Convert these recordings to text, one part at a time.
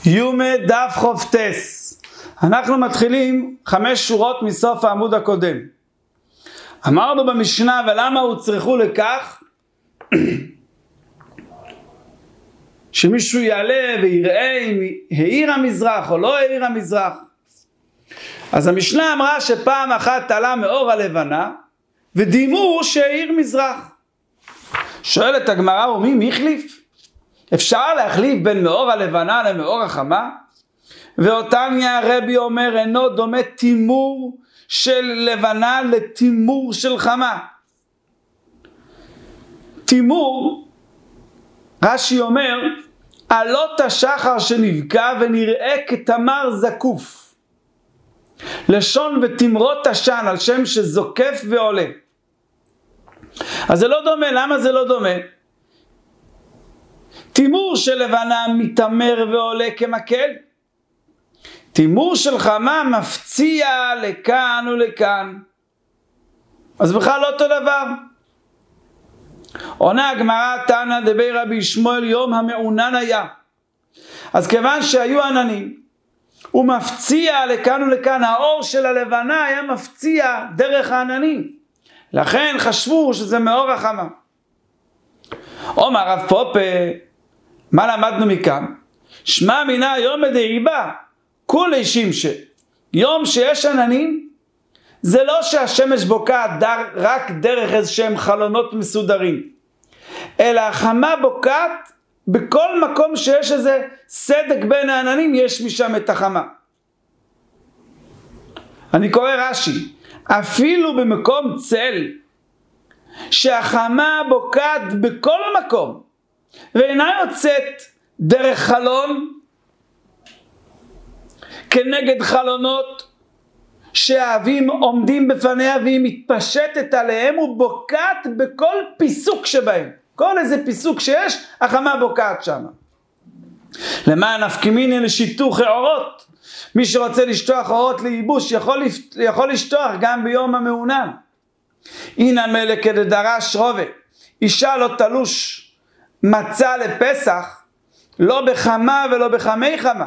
יומא דף חופטס. אנחנו מתחילים 5 שורות מסוף העמוד הקודם. אמרנו במשנה, ולמה הוצרכו לכך? שמישהו יעלה ויראה אם העיר המזרח או לא העיר המזרח. אז המשנה אמרה שפעם אחת עלה מאור הלבנה ודימו שהעיר מזרח. שואלת הגמרא, ומי החליף? אפשר להחליף בין מאור הלבנה למאור החמה? ואותניה הרבי אומר, אינו דומה תימור של לבנה לתימור של חמה. תימור, רש"י אומר, עלות השחר שנבקע ונראה כתמר זקוף. לשון ותמרות השן על שם שזוקף ועולה. אז זה לא דומה. למה זה לא דומה? תימור של לבנה מתמר ועולה כמקל. תימור של חמה מפציע לכאן ולכאן. אז בכלל לא אותו דבר. עונה הגמרא, תנא דבי רבי שמואל, יום המעונן היה. אז כיוון שהיו עננים, הוא מפציע לכאן ולכאן. האור של הלבנה היה מפציע דרך העננים. לכן חשבו שזה מאור החמה. אומר רב פופה, מה למדנו מכאן? שמע מינה יום דעיבה, כולי שמשה. יום שיש עננים, זה לא שהשמש בוקעת רק דרך איזשהם חלונות מסודרים, אלא החמה בוקעת בכל מקום שיש איזה סדק בין העננים, יש משם את החמה. אני קורא רש"י, אפילו במקום צל, שהחמה בוקעת בכל מקום, ואינה יוצאת דרך חלון, כנגד חלונות שהאבים עומדים בפניה והיא מתפשטת עליהם, ובוקעת בכל פיסוק שבהם. כל איזה פיסוק שיש, החמה בוקעת שם. למען נפקמיני לשיתוך אורות. מי שרוצה לשטוח אורות לייבוש יכול לשטוח גם ביום המעונן. הנה מלך כדדרש רובה, אישה לא תלוש מצה לפסח, לא בחמה ולא בחמי חמה.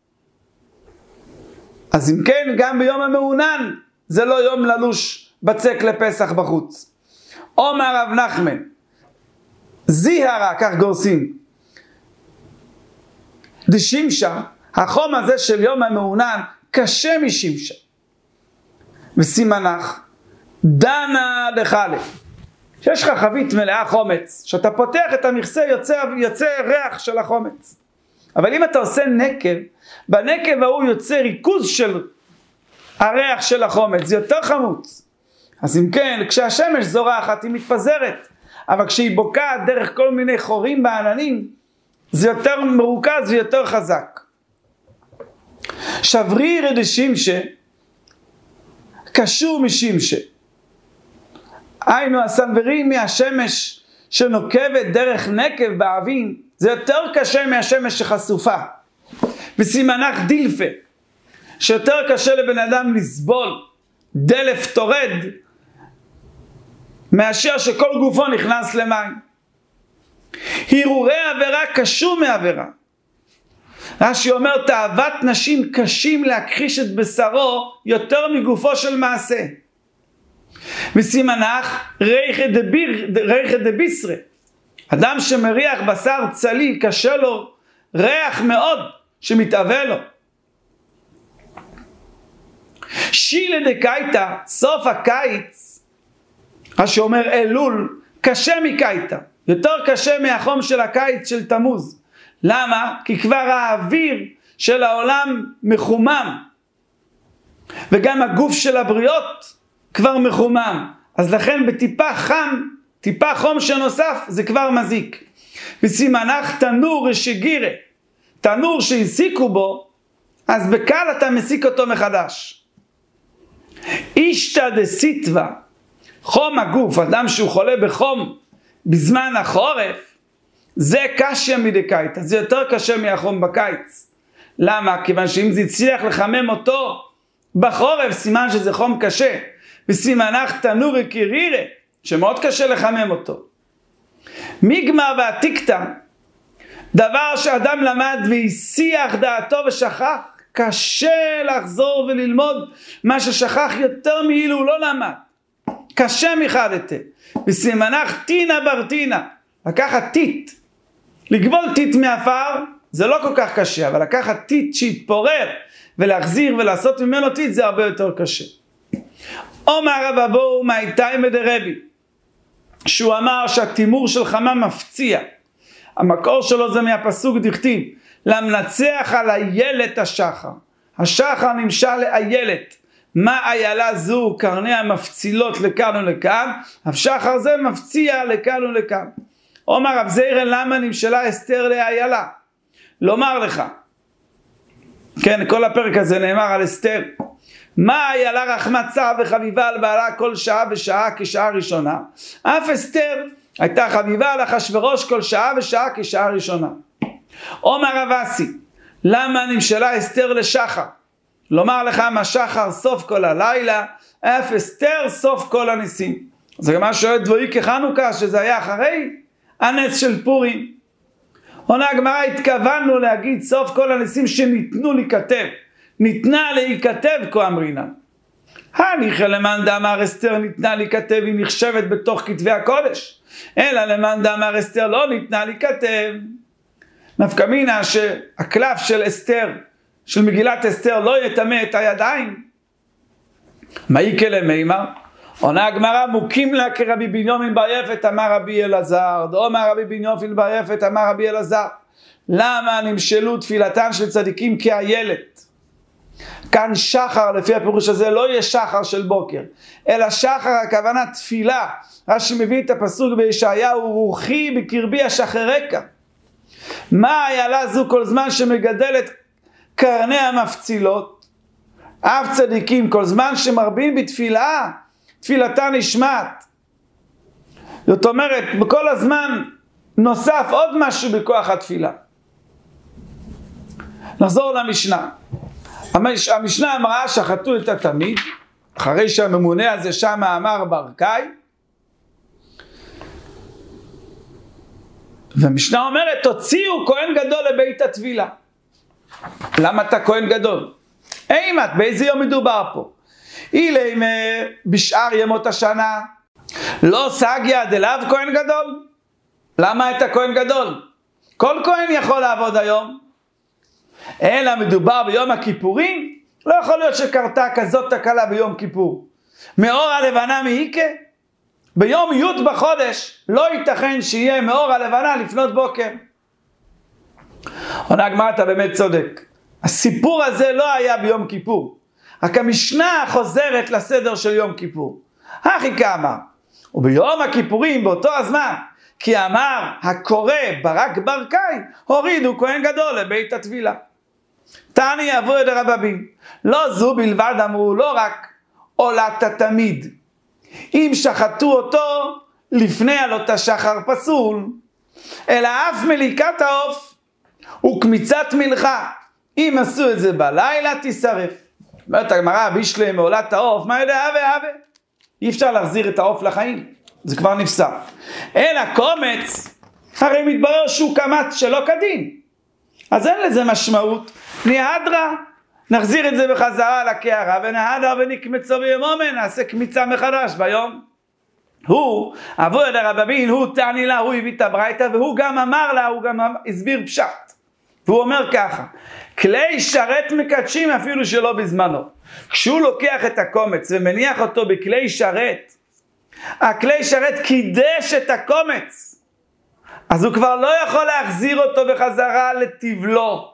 אז אם כן, גם ביום המעונן זה לא יום ללוש בצק לפסח בחוץ. אומר רב נחמן, זיהרה, כך גורסים, דשמשה, החום הזה של יום המעונן קשה משמשה. וסימנך, דנה דחלה, שיש לך חבית מלאה חומץ, שאתה פותח את המכסה יוצא ריח של החומץ. אבל אם אתה עושה נקב, בנקב ההוא יוצא ריכוז של הריח של החומץ, זה יותר חמוץ. אז אם כן, כשהשמש זורחת היא מתפזרת, אבל כשהיא בוקעת דרך כל מיני חורים בעננים, זה יותר מרוכז ויותר חזק. שבריר דשמשה, קשור משמשה. היינו הסנוורים מהשמש שנוקבת דרך נקב באבים, זה יותר קשה מהשמש שחשופה. וסימנך דילפה, שיותר קשה לבן אדם לסבול דלף תורד, מאשר שכל גופו נכנס למים. הרהורי עבירה קשו מעבירה. רש"י אומר, תאוות נשים קשים להכחיש את בשרו יותר מגופו של מעשה. וסימנך ריחא דביסרא, אדם שמריח בשר צלי קשה לו ריח מאוד שמתאווה לו. שילה דקייתא, סוף הקיץ, מה שאומר אלול, קשה מקייתא, יותר קשה מהחום של הקיץ של תמוז. למה? כי כבר האוויר של העולם מחומם, וגם הגוף של הבריות כבר מחומם, אז לכן בטיפה חם, טיפה חום שנוסף, זה כבר מזיק. וסימנך תנור שגירה, תנור שהסיקו בו, אז בקל אתה מסיק אותו מחדש. אישתא דסיטווה, חום הגוף, אדם שהוא חולה בחום בזמן החורף, זה קשה מדקייתא, זה יותר קשה מהחום בקיץ. למה? כיוון שאם זה הצליח לחמם אותו בחורף, סימן שזה חום קשה. וסימנך תנור קרירה, שמאוד קשה לחמם אותו. מגמר ועתיקתא, דבר שאדם למד והסיח דעתו ושכח, קשה לחזור וללמוד מה ששכח יותר מאילו הוא לא למד. קשה מחדתה. וסימנך תינה ברתינה, לקחת טיט, לגבול טיט מעפר, זה לא כל כך קשה, אבל לקחת טיט שהתפורר ולהחזיר ולעשות ממנו טיט זה הרבה יותר קשה. אומר רב אבוהו מאיתאי מדרבי, שהוא אמר שהתימור של חמה מפציע. המקור שלו זה מהפסוק דכתיב, למנצח על איילת השחר. השחר נמשל לאיילת. מה איילה זו? קרניה מפצילות לכאן ולכאן, השחר זה מפציע לכאן ולכאן. אומר רב זיירן, למה נמשלה אסתר לאיילה? לומר לך, כן, כל הפרק הזה נאמר על אסתר. מה איילה רחמת צער וחביבה על בעלה כל שעה ושעה כשעה ראשונה? אף אסתר הייתה חביבה על אחשוורוש כל שעה ושעה כשעה ראשונה. אומר רב אסי, למה נמשלה אסתר לשחר? לומר לך מה שחר סוף כל הלילה, אף אסתר סוף כל הניסים. זה גם מה שואל דבורי כחנוכה, שזה היה אחרי הנס של פורים. עונה הגמרא, התכוונו להגיד סוף כל הניסים שניתנו להיכתב. ניתנה להיכתב כה אמרינן. הניחא למאן דאמר אסתר ניתנה להיכתב, היא נחשבת בתוך כתבי הקודש. אלא למאן דאמר אסתר לא ניתנה להיכתב. נפקא מינה שהקלף של אסתר, של מגילת אסתר, לא יטמא את הידיים. מה יקרה למימר? עונה הגמרא, מוקים לה כרבי בנימין בר יפת אמר רבי אלעזר, דאמר רבי בנימין בר יפת אמר רבי אלעזר, למה נמשלו תפילתן של צדיקים כאיילת? כאן שחר, לפי הפירוש הזה, לא יהיה שחר של בוקר, אלא שחר הכוונה תפילה. רש"י מביא את הפסוק בישעיהו, רוחי בקרבי אשחררקה. מה איילה זו כל זמן שמגדלת קרניה מפצילות? אף צדיקים כל זמן שמרבים בתפילה, תפילתה נשמעת. זאת אומרת, בכל הזמן נוסף עוד משהו בכוח התפילה. נחזור למשנה. המשנה אמרה שחטו את התמיד, אחרי שהממונה הזה שם אמר ברקאי, והמשנה אומרת, תוציאו כהן גדול לבית התפילה. למה אתה כהן גדול? אימת, באיזה יום מדובר פה? אילי בשאר ימות השנה, לא סגיה דלאו כהן גדול? למה אתה כהן גדול? כל כהן יכול לעבוד היום, אלא מדובר ביום הכיפורים, לא יכול להיות שקרתה כזאת תקלה ביום כיפור. מאור הלבנה מהיקה, ביום י' בחודש, לא ייתכן שיהיה מאור הלבנה לפנות בוקר. עונה הגמרא, אתה באמת צודק. הסיפור הזה לא היה ביום כיפור. רק המשנה חוזרת לסדר של יום כיפור. הכי כאמר, וביום הכיפורים באותו הזמן, כי אמר הקורא ברק ברקאי, הורידו כהן גדול לבית התפילה. תני אבוי דרבבין, לא זו בלבד אמרו, לא רק עולת התמיד. אם שחטו אותו לפני עלות השחר פסול, אלא אף מליקת העוף וקמיצת מלחה, אם עשו את זה בלילה תישרף. אומרת הגמרא, בישלה מעולת העוף, מה יודע הווה? אי אפשר להחזיר את העוף לחיים, זה כבר נפסק. אלא קומץ, הרי מתברר שהוא קמץ שלא כדין, אז אין לזה משמעות. נהדרה, נחזיר את זה בחזרה לקערה, ונהדרה ונקמצו בימומן, נעשה קמיצה מחדש ביום. הוא, אבוי דרבבין, הוא תעני לה, הוא הביא את הברייתא, והוא גם אמר לה, הוא גם הסביר פשט. והוא אומר ככה, כלי שרת מקדשים אפילו שלא בזמנו. כשהוא לוקח את הקומץ ומניח אותו בכלי שרת, הכלי שרת קידש את הקומץ, אז הוא כבר לא יכול להחזיר אותו בחזרה לטבלו.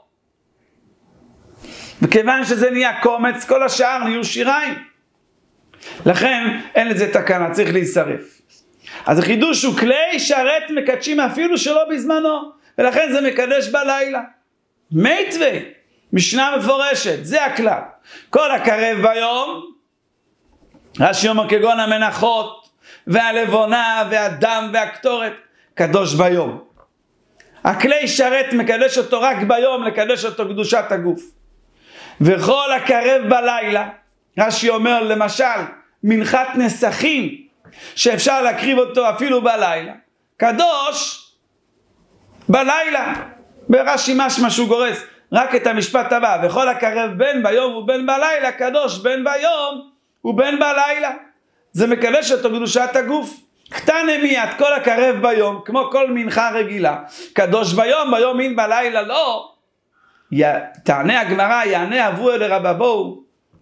וכיוון שזה נהיה קומץ, כל השאר נהיו שיריים. לכן אין לזה תקנה, צריך להישרף. אז החידוש הוא כלי שרת מקדשים אפילו שלא בזמנו, ולכן זה מקדש בלילה. מיתווה, משנה מפורשת, זה הכלל. כל הקרב ביום, רש"י אומר כגון המנחות והלבונה והדם והקטורת, קדוש ביום. הכלי שרת מקדש אותו רק ביום, לקדש אותו קדושת הגוף. וכל הקרב בלילה, רש"י אומר למשל מנחת נסכים, שאפשר להקריב אותו אפילו בלילה, קדוש בלילה. ברש"י משמע שהוא גורס רק את המשפט הבא, וכל הקרב בין ביום ובין בלילה, קדוש בין ביום ובין בלילה. זה מקדש אותו קדושת הגוף. קטנה מיד, כל הקרב ביום, כמו כל מנחה רגילה. קדוש ביום, ביום אין בלילה לא. תענה הגמרא, יענה אבוה לרבבו.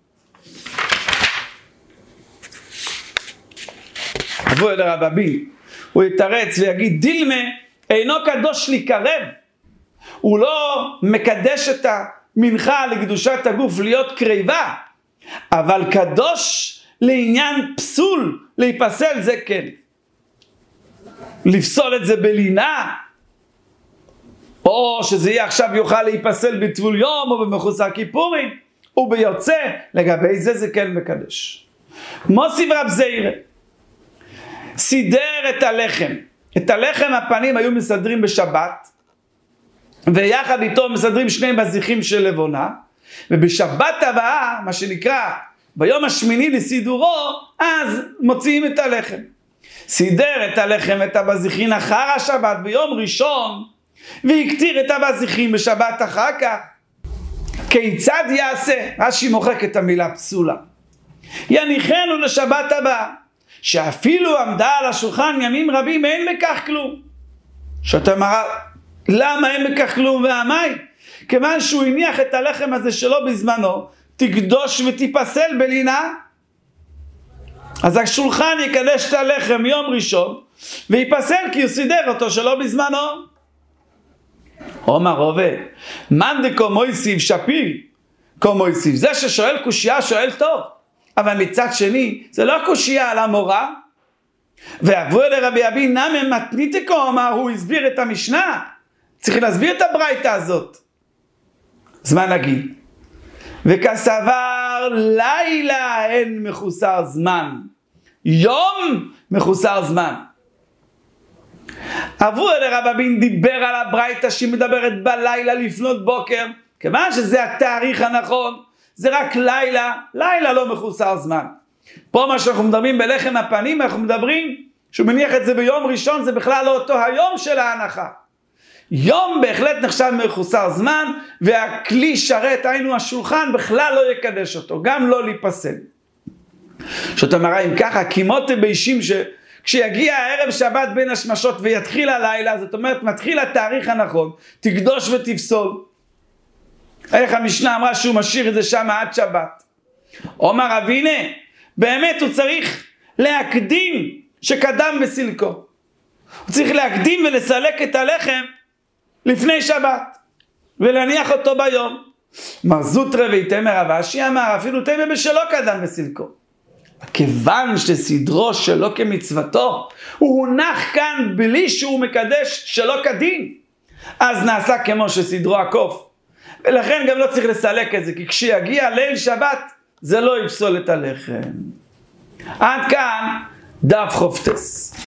אבוה לרבבי. הוא יתרץ ויגיד, דילמה אינו קדוש לי קרב. הוא לא מקדש את המנחה לקדושת הגוף להיות קריבה, אבל קדוש לעניין פסול, להיפסל זה כן. לפסול את זה בלינה, או שזה יהיה עכשיו יוכל להיפסל בטבול יום או במחוסר כיפורים, וביוצא, לגבי זה כן מקדש. מוסיף רב זעירא, סידר את הלחם. את הלחם הפנים היו מסדרים בשבת, ויחד איתו מסדרים שני מזיחים של לבונה, ובשבת הבאה, מה שנקרא, ביום השמיני לסידורו, אז מוציאים את הלחם. סידר את הלחם, את המזיחין אחר השבת, ביום ראשון, והקטיר את המזיחים בשבת אחר כך. כיצד יעשה? רש"י מוחק את המילה פסולה. יניחנו לשבת הבאה, שאפילו עמדה על השולחן ימים רבים, אין בכך כלום. שאתה מראה, למה אין בכך כלום והמי? כיוון שהוא הניח את הלחם הזה שלו בזמנו, תקדוש ותיפסל בלינה, אז השולחן יקדש את הלחם יום ראשון, ויפסל כי הוא סידר אותו שלו בזמנו. אומר רובה, מאן דקו מויסיב שפיר, קו מויסיב, זה ששואל קושייה שואל טוב, אבל מצד שני, זה לא קושייה על המורה, ואבוה לרבי אבי נמי מתניתקו, אמר, הוא הסביר את המשנה, צריך להסביר את הברייתא הזאת. אז מה נגיד? וכסבר לילה אין מחוסר זמן, יום מחוסר זמן. אבוה לרבי אבי דיבר על הברייתא שמדברת בלילה לפנות בוקר, כיוון שזה התאריך הנכון, זה רק לילה, לילה לא מחוסר זמן. פה מה שאנחנו מדברים בלחם הפנים, אנחנו מדברים שהוא מניח את זה ביום ראשון, זה בכלל לא אותו היום של ההנחה. יום בהחלט נחשב מחוסר זמן, והכלי שרת, היינו השולחן, בכלל לא יקדש אותו, גם לא להיפסל. זאת אומרת, אם ככה, כימות בישים כשיגיע הערב שבת בין השמשות ויתחיל הלילה, זאת אומרת, מתחיל התאריך הנכון, תקדוש ותפסול. איך המשנה אמרה שהוא משאיר את זה שם עד שבת. אומר אבינה, באמת הוא צריך להקדים שקדם בסילקו. הוא צריך להקדים ולסלק את הלחם לפני שבת, ולהניח אותו ביום. מרזוטרה ויתמר רבשי אמר, אפילו תמר בשלו קדם בסילקו. כיוון שסדרו שלו כמצוותו, הוא הונח כאן בלי שהוא מקדש שלו כדין, אז נעשה כמו שסדרו הקוף. ולכן גם לא צריך לסלק את זה, כי כשיגיע ליל שבת, זה לא יפסול את הלחם. עד כאן דף חופטס.